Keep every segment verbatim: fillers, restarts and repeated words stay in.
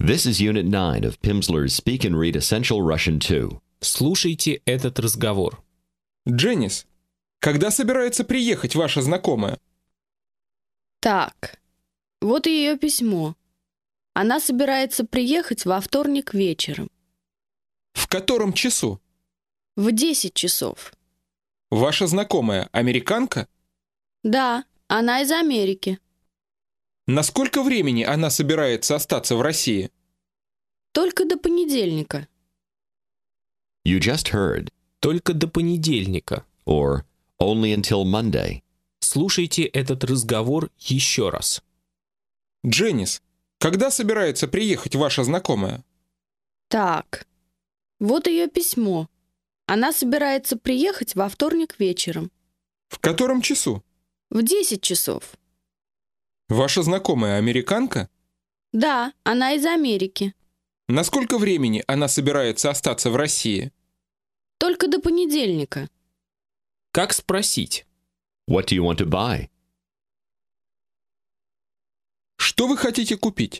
This is Unit nine of Pimsleur's Speak and Read Essential Russian two. Слушайте этот разговор. Дженнис, когда собирается приехать ваша знакомая? Так, вот ее письмо. Она собирается приехать во вторник вечером. В котором часу? В десять часов. Ваша знакомая американка? Да, она из Америки. На сколько времени она собирается остаться в России? Только до понедельника. You just heard, Только до понедельника. or only until Monday. Слушайте этот разговор еще раз. Дженнис, когда собирается приехать ваша знакомая? Так, вот ее письмо. Она собирается приехать во вторник вечером. В котором часу? В десять часов. Ваша знакомая американка? Да, она из Америки. На сколько времени она собирается остаться в России? Только до понедельника. Как спросить? What do you want to buy? Что вы хотите купить?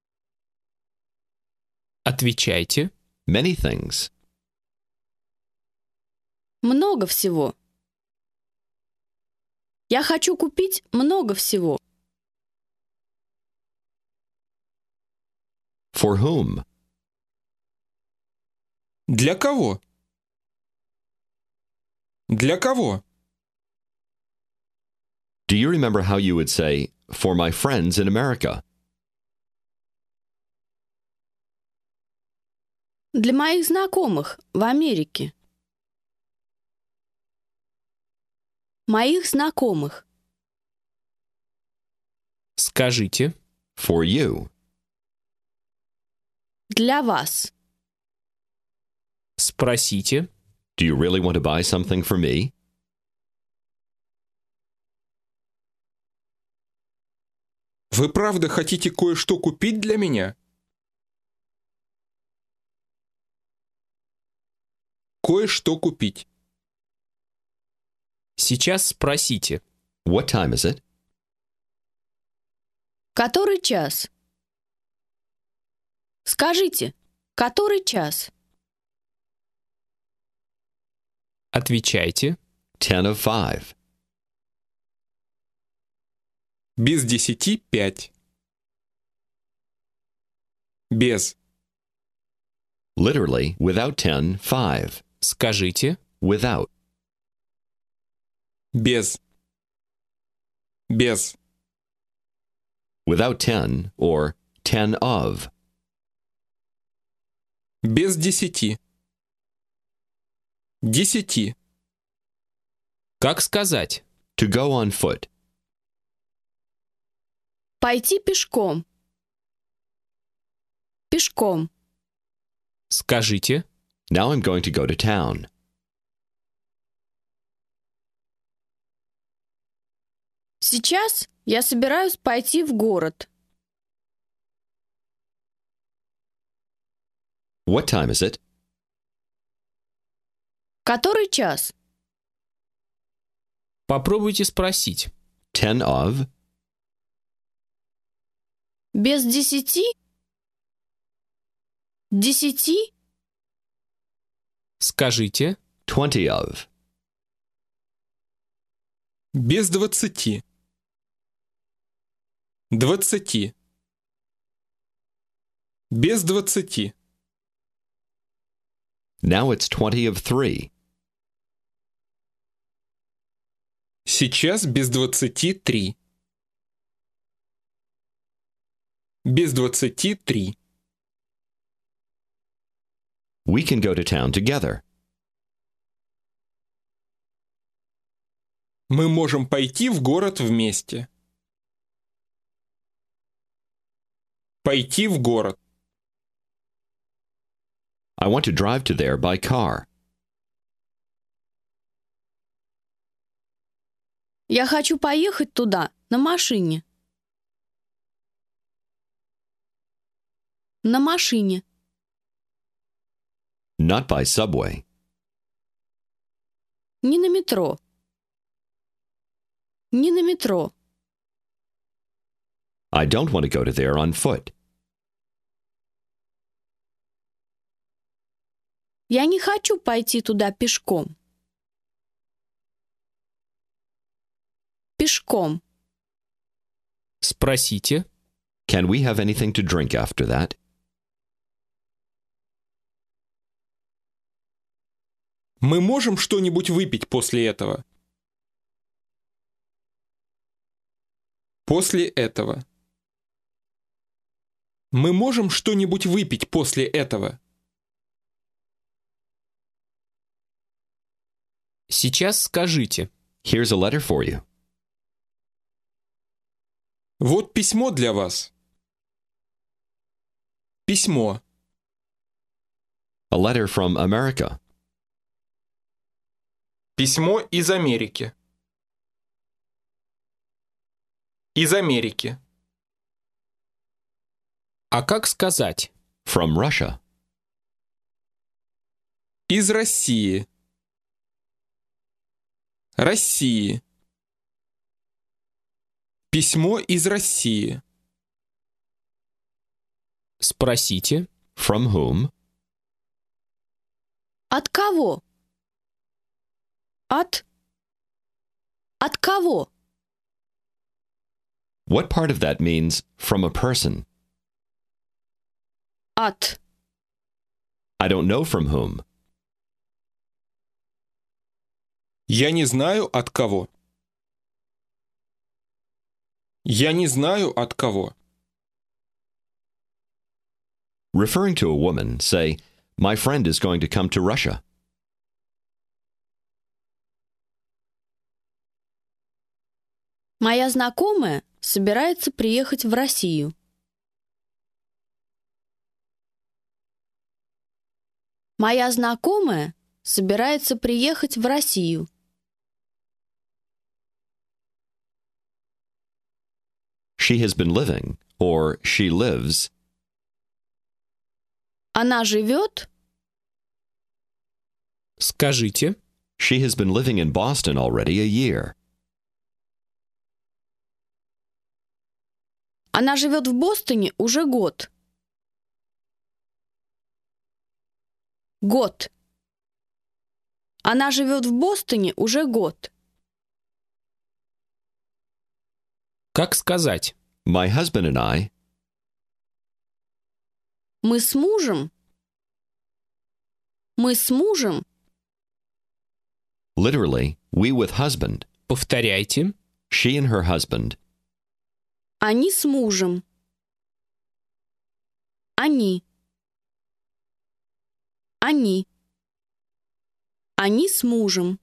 Отвечайте. Many things. Много всего. Я хочу купить много всего. For whom? Для кого? Для кого? Do you remember how you would say, for my friends in America? Для моих знакомых в Америке. Моих знакомых. Скажите. For you. Для вас. Спросите. Do you really want to buy something for me? Вы правда хотите кое-что купить для меня? Кое-что купить. Сейчас спросите. What time is it? Который час? Скажите, который час? Отвечайте. Ten of five. Без десяти пять. Без. Literally, without ten, five. Скажите. Without. Без. Без. Without ten, or ten of. Без десяти. Десяти. Как сказать? To go on foot. Пойти пешком. Пешком. Скажите. Now I'm going to go to town. Сейчас я собираюсь пойти в город. What time is it? Который час? Попробуйте спросить. Ten of. Без десяти? Десяти? Скажите. Twenty of. Без двадцати. Двадцати. Без двадцати. Now it's twenty of three. Сейчас без двадцати три. Без двадцати три. We can go to town together. Мы можем пойти в город вместе. Пойти в город. I want to drive to there by car. Я хочу поехать туда на машине. На машине. Not by subway. Не на метро. Не на метро. I don't want to go to there on foot. Я не хочу пойти туда пешком. Пешком. Спросите. Can we have anything to drink after that? Мы можем что-нибудь выпить после этого? После этого. Мы можем что-нибудь выпить после этого? Сейчас скажите. Here's a letter for you. Вот письмо для вас. Письмо. A letter from America. Письмо из Америки. Из Америки. А как сказать? From Russia. Из России. России. Письмо из России. Спросите. From whom? От кого? От? От кого? What part of that means from a person? От. I don't know from whom. Я не знаю от кого. Я не знаю от кого. Referring to a woman, say, my friend is going to come to Russia. Моя знакомая собирается приехать в Россию. Моя знакомая собирается приехать в Россию. She has been living, or she lives. Она живет. Скажите. She has been living in Boston already a year. Она живет в Бостоне уже год. Год. Она живет в Бостоне уже год. Как сказать? My husband and I, Мы с мужем. Мы с мужем. literally, we with husband, Повторяйте. she and her husband, Они с мужем. Они. Они. Они с мужем.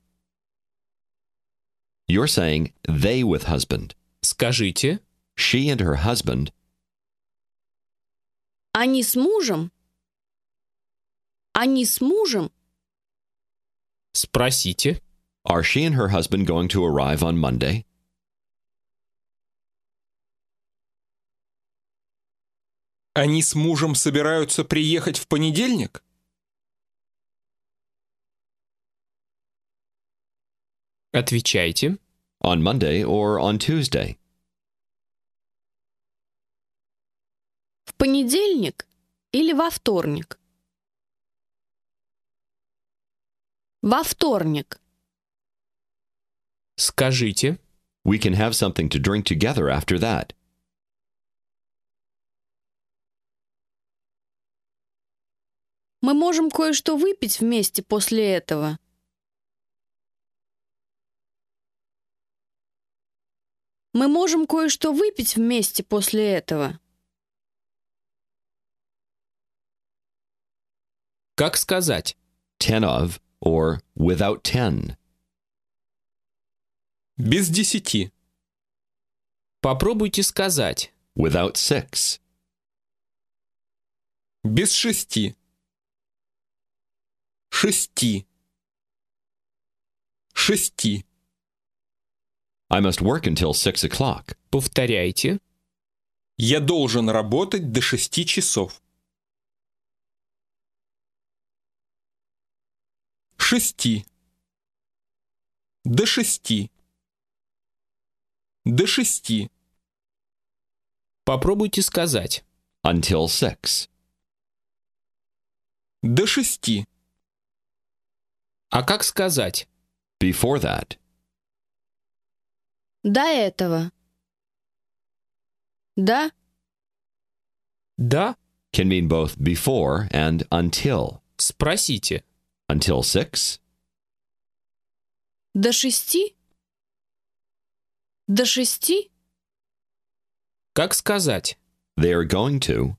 you're saying they with husband. Скажите. She and her husband, Они с мужем. Они с мужем. Спросите. are she and her husband going to arrive on Monday? Они с мужем собираются приехать в понедельник? Отвечайте. On Monday or on Tuesday? В понедельник или во вторник? Во вторник. Скажите. We can have something to drink together after that. Мы можем кое-что выпить вместе после этого. Мы можем кое-что выпить вместе после этого. Как сказать? Ten of or without ten. Без десяти. Попробуйте сказать. Without six. Без шести. Шести. Шести. I must work until six o'clock. Повторяйте. Я должен работать до шести часов. Шести. До шести. До шести. Попробуйте сказать. Until six. До шести. А как сказать? Before that. До этого. Да, Да? Can mean both before and until. Спросите. Until six? до шести. До шести. Как сказать? They are going to.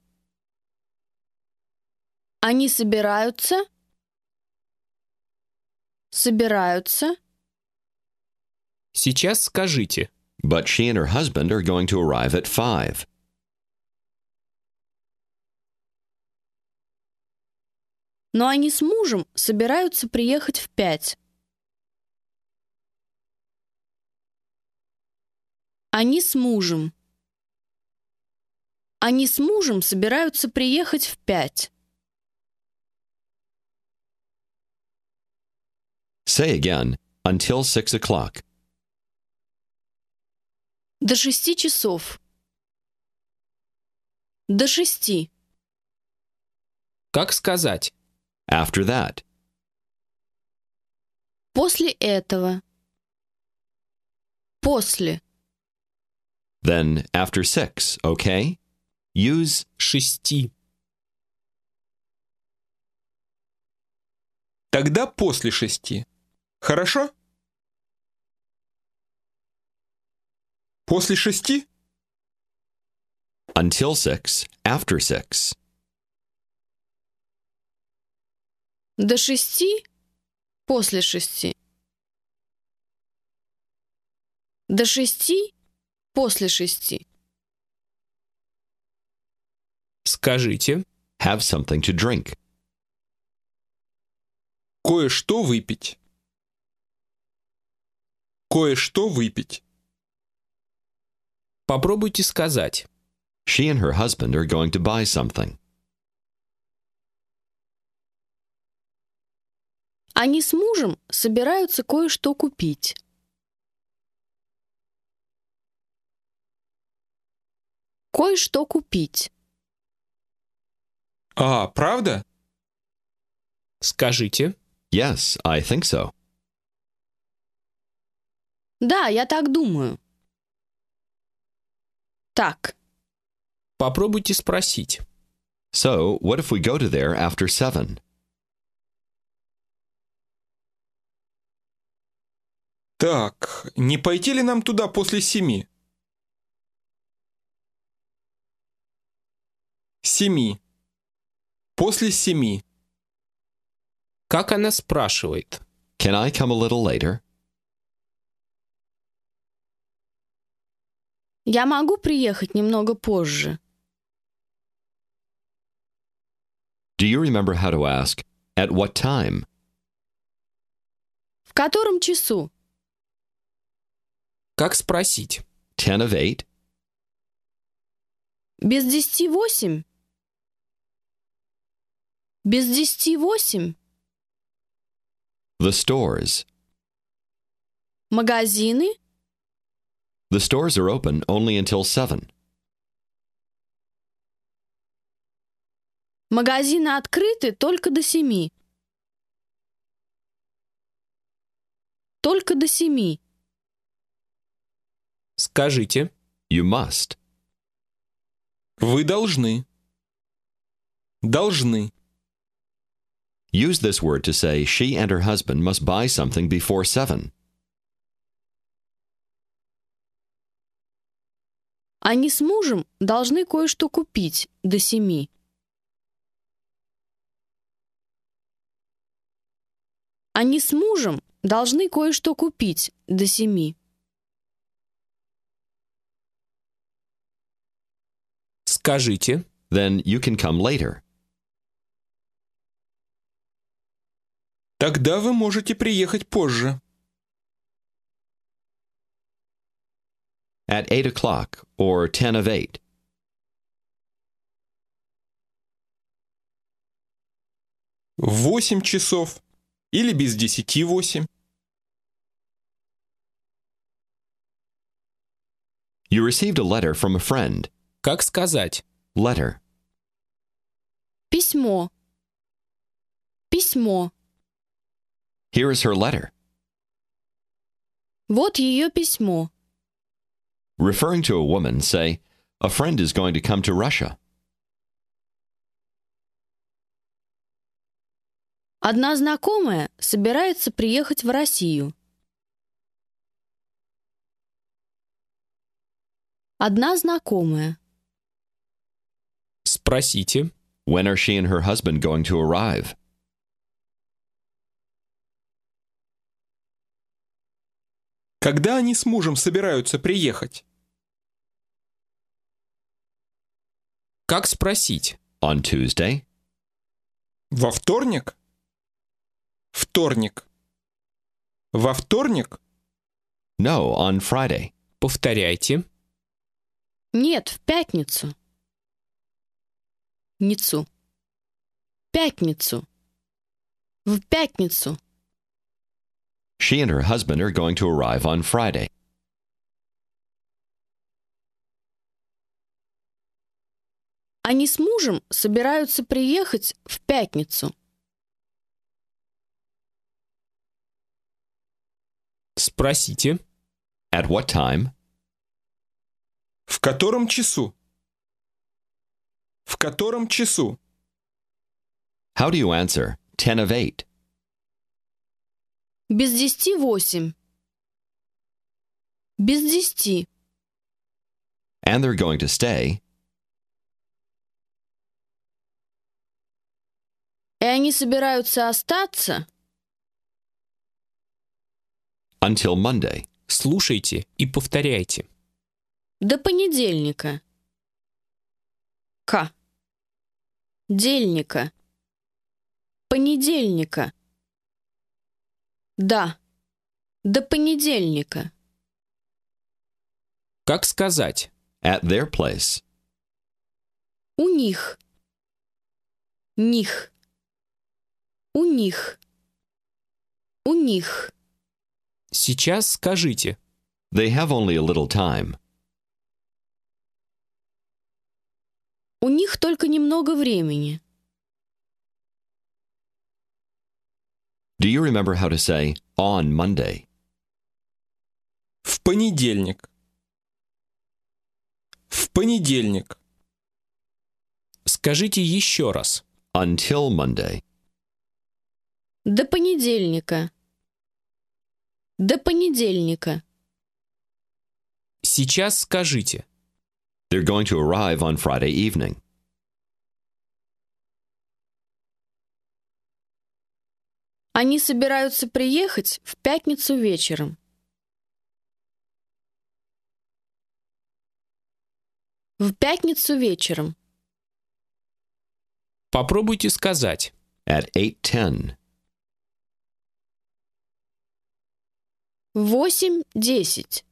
Они собираются. Собираются. Сейчас скажите. But she and her husband are going to arrive at five. Но они с мужем собираются приехать в пять. Они с мужем. Они с мужем собираются приехать в пять. Say again, until six o'clock. До шести часов. До шести. Как сказать? After that. После этого. После. Then after six, okay? Use Шести. Тогда после шести. Хорошо? После шести? until six, after six. До шести. После шести. До шести. После шести. Скажите. Have something to drink. Кое-что выпить. Кое-что выпить. Попробуйте сказать. She and her husband are going to buy something. Они с мужем собираются кое-что купить. Кое-что купить. А, правда? Скажите. Yes, I think so. Да, я так думаю. Так. Попробуйте спросить. So, what if we go to there after seven? Так, не пойти ли нам туда после семи? Семи. После семи. Как она спрашивает? Can I come a little later? Я могу приехать немного позже. Do you remember how to ask, at what time? В котором часу? Как спросить? Ten of eight? Без десяти восемь? Без десяти восемь? The stores. Магазины? The stores are open only until seven. Магазины открыты только до семи. Только до семи. Скажите. You must. Вы должны. Должны. Use this word to say she and her husband must buy something before seven. Они с мужем должны кое-что купить до семи. Они с мужем должны кое-что купить до семи. Скажите. Then you can come later. Тогда вы можете приехать позже. At eight o'clock or ten of eight. В восемь часов. Или без десяти восемь. You received a letter from a friend. Как сказать? Letter. Письмо. Письмо. Here is her letter. Вот ее письмо. Referring to a woman, say, a friend is going to come to Russia. Одна знакомая собирается приехать в Россию. Одна знакомая. Спросите. When are she and her husband going to arrive? Когда они с мужем собираются приехать? Как спросить? On Tuesday? Во вторник? Вторник. Во вторник? No, on Friday. Повторяйте. Нет, в пятницу. Ницу. Пятницу. В пятницу. She and her husband are going to arrive on Friday. Они с мужем собираются приехать в пятницу. Спросите. At what time? В котором часу? В котором часу? How do you answer? Ten of eight. Без десяти восемь. Без десяти. And they're going to stay. И они собираются остаться Until Monday. Слушайте и повторяйте. до понедельника. К. Дельника. Понедельника. Да. До понедельника. Как сказать? At their place. У них. Них. У них. У них. Сейчас скажите. They have only a little time. У них только немного времени. Do you remember how to say on Monday? В понедельник. В понедельник. Скажите еще раз. Until Monday. До понедельника. До понедельника. Сейчас скажите. They're going to arrive on Friday evening. Они собираются приехать в пятницу вечером. В пятницу вечером. Попробуйте сказать. At eight ten. Восемь десять.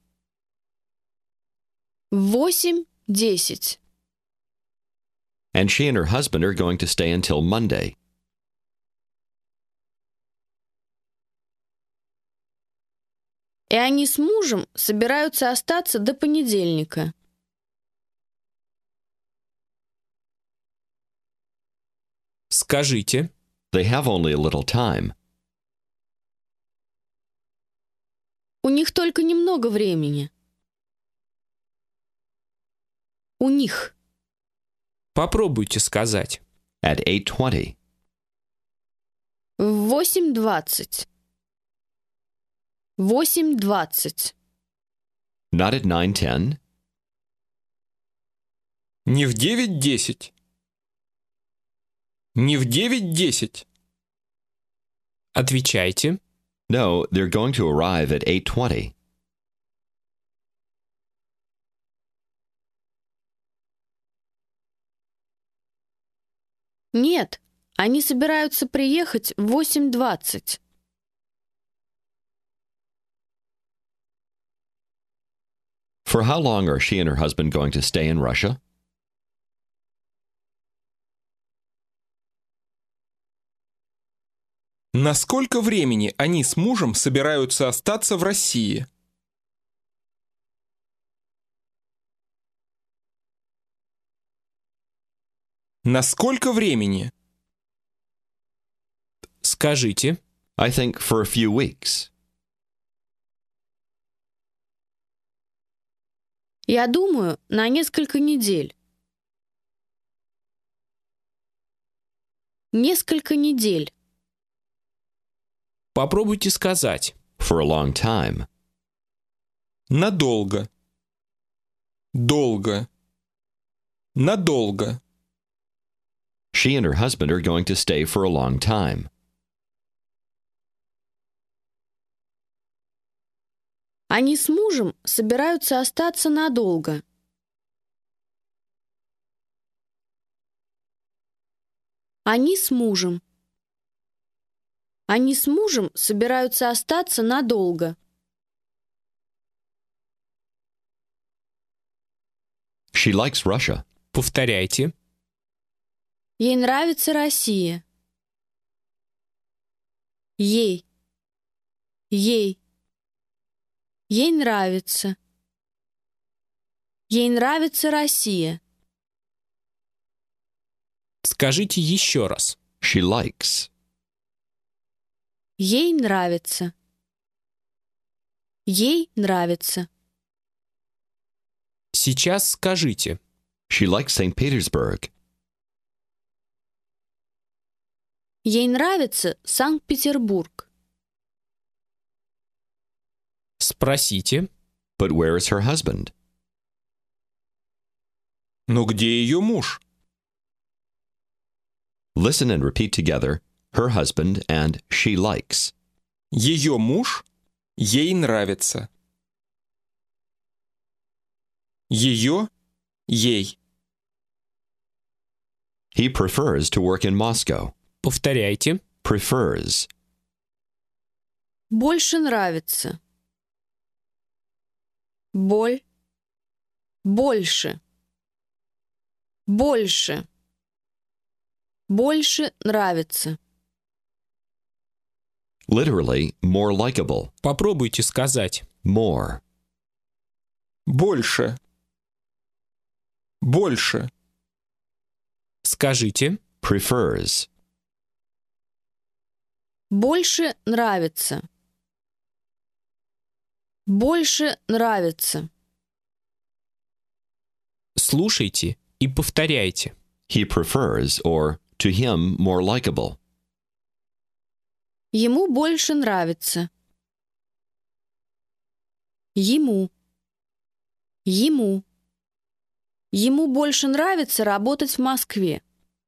Восемь десять. And she and her husband are going to stay until Monday. И они с мужем собираются остаться до понедельника. Скажите. They have only a little time. У них только немного времени. У них. Попробуйте сказать. At eight twenty. В восемь двадцать. Восемь двадцать. Not at nine ten. Не в девять десять. Не в девять десять. Отвечайте. No, they're going to arrive at eight twenty. Нет, они собираются приехать в восемь двадцать. For how long are she and her husband going to stay in Russia? На сколько времени они с мужем собираются остаться в России? На сколько времени? Скажите. I think for a few weeks. Я думаю, на несколько недель. Несколько недель. Попробуйте сказать. For a long time. Надолго. Долго. Надолго. She and her husband are going to stay for a long time. Они с мужем собираются остаться надолго. Они с мужем. Они с мужем собираются остаться надолго. She likes Russia. Повторяйте. Ей нравится Россия. Ей. Ей. Ей нравится. Ей нравится Россия. Скажите еще раз. She likes. Ей нравится. Ей нравится. Сейчас скажите. She likes Saint Petersburg. Ей нравится Санкт-Петербург. Спросите. But where is her husband? Но где ее муж? Listen and repeat together. Her husband and she likes. Ее муж ей нравится. Ее ей. He prefers to work in Moscow. Повторяйте. Prefers. Больше нравится. Боль. Больше. Больше. Больше нравится. Literally, more likable. Попробуйте сказать. More. Больше. Больше. Скажите. Prefers. Больше нравится. Больше нравится. Слушайте и повторяйте. He prefers, or to him, more likable. Ему больше нравится. Ему. Ему. Ему больше нравится работать в Москве.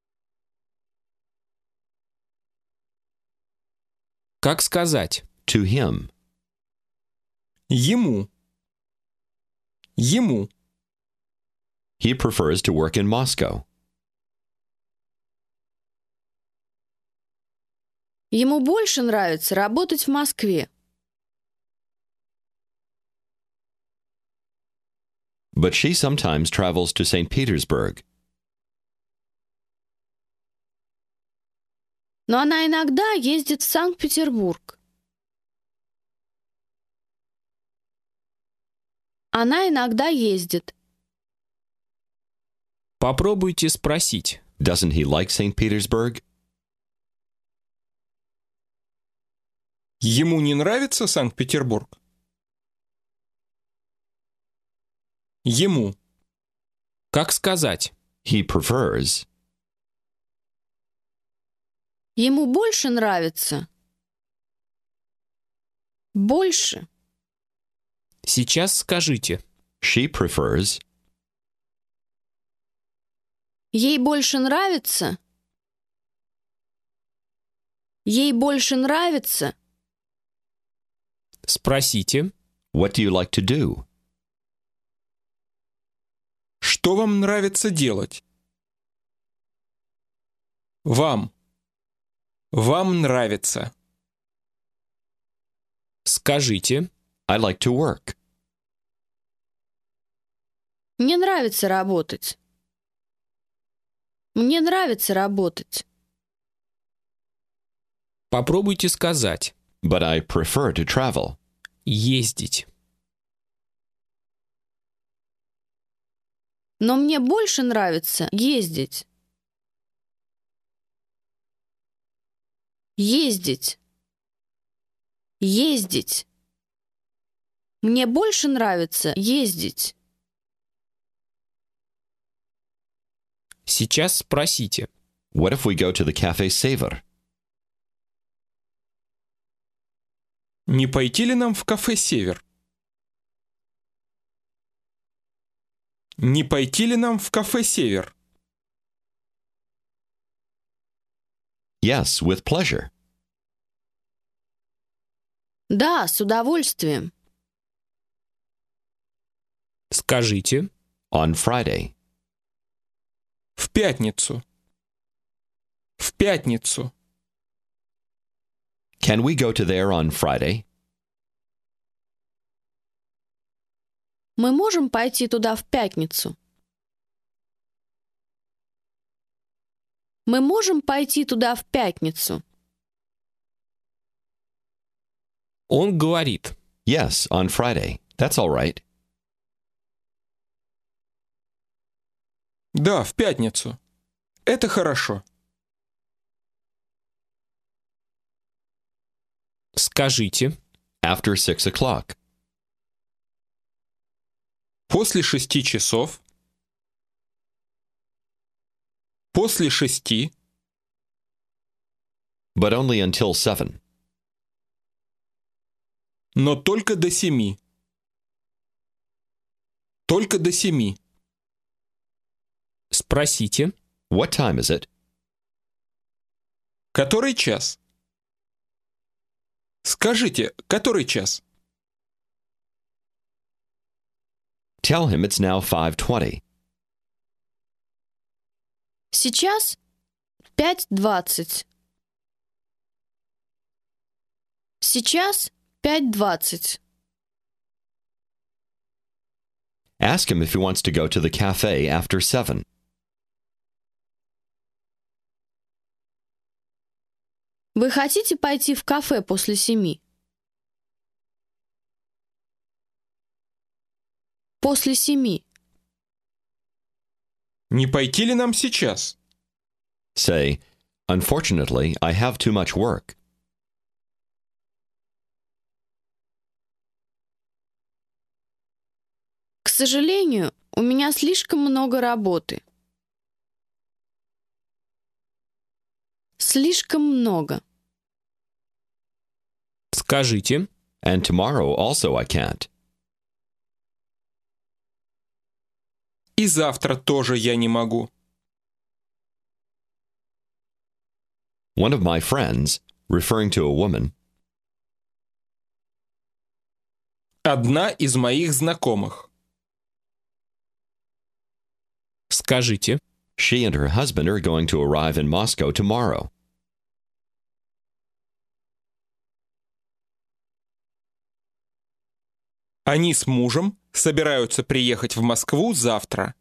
Как сказать? To him. Ему. Ему. He prefers to work in Moscow. Ему больше нравится работать в Москве. But she sometimes travels to Saint Petersburg. Но она иногда ездит в Санкт-Петербург. Она иногда ездит. Попробуйте спросить. Doesn't he like Saint Petersburg? Ему не нравится Санкт-Петербург? Ему. Как сказать? He prefers. Ему больше нравится. Больше. Сейчас скажите. She prefers. Ей больше нравится. Ей больше нравится. Спросите. What do you like to do? Что вам нравится делать? Вам. Вам нравится. Скажите. I like to work. Мне нравится работать. Мне нравится работать. Попробуйте сказать. But I prefer to travel. Ездить. Но мне больше нравится ездить. Ездить. Ездить. Мне больше нравится ездить. Сейчас спросите. What if we go to the Café Savor? Не пойти ли нам в кафе «Север»? Не пойти ли нам в кафе «Север»? Yes, with pleasure. Да, с удовольствием. Скажите. On Friday. В пятницу. В пятницу. Can we go to there on Friday? Мы можем пойти туда в пятницу. Мы можем пойти туда в пятницу. Он говорит. Yes, on Friday. That's all right. Да, в пятницу. Это хорошо. Скажите. After six o'clock. После шести часов. После шести. But only until seven. Но только до семи. Только до семи. Спросите. What time is it? Который час? Скажите, который час? Tell him it's now five twenty. Сейчас пять двадцать. Сейчас пять двадцать. Ask him if he wants to go to the cafe after seven. Вы хотите пойти в кафе после семи? После семи. Не пойти ли нам сейчас? Say, unfortunately, I have too much work. К сожалению, у меня слишком много работы. Слишком много. Скажите. And tomorrow also I can't. И завтра тоже я не могу. One of my friends, referring to a woman, Одна из моих знакомых. Скажите. she and her husband are going to arrive in Moscow tomorrow. Они с мужем собираются приехать в Москву завтра.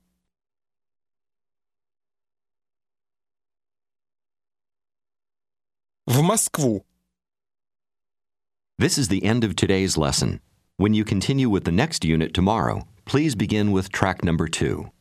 В Москву. This is the end of today's lesson. When you continue with the next unit tomorrow, please begin with track number two.